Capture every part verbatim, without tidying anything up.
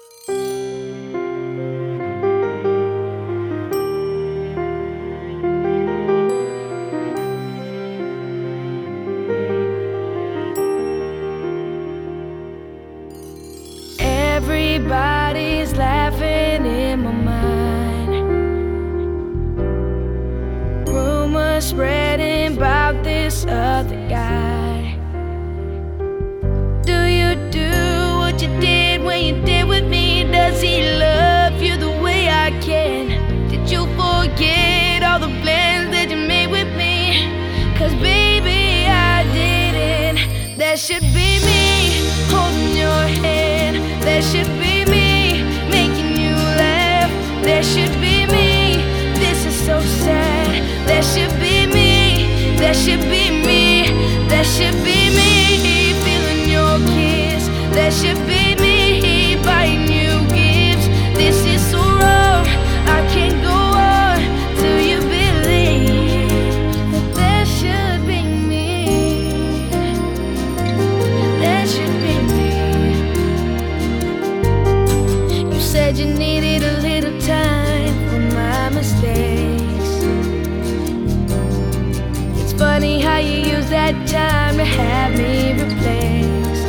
Everybody's laughing in my mind. Rumors spreading about this other guy. Do you do what you did when you did with me? Does he love you the way I can? Did you forget all the plans that you made with me? Cause baby, I didn't. That should be me holding your hand. That should be me making you laugh. That should be me. This is so sad. That should be me. That should be me. That should be me feeling your kiss. That should be me buying you gifts. This is so wrong. I can't go on till you believe that that should be me. That should be me. You said you needed a little time for my mistakes. It's funny how you use that time to have me replaced.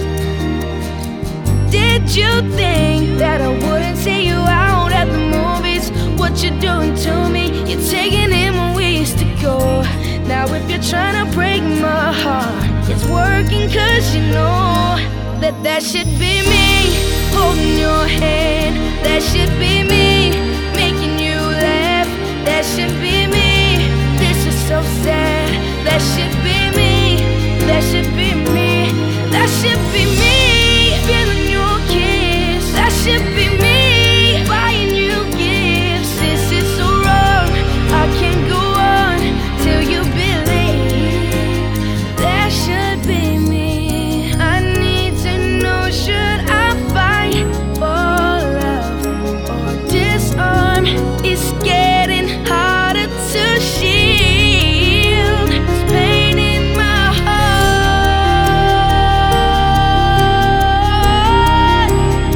Did you think that I wouldn't see you out at the movies? What you're doing to me, you're taking in when we used to go. Now if you're trying to break my heart, it's working cause you know that that should be me holding your hand. That should be me making you laugh. That should be me. This is so sad. That should be me. That should be me. That should be me feeling your kiss. That should be me buying you gifts. This is so wrong. I can't go on till you believe. That should be me. I need to know, should I fight for love or disarm? It's getting harder to shield. It's pain in my heart.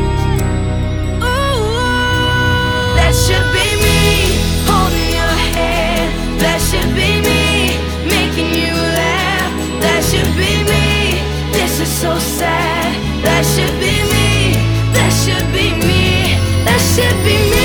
Ooh, that should be me holding your hand. That should be me making you laugh. That should be me. This is so sad. That should be me. That should be me. That should be me.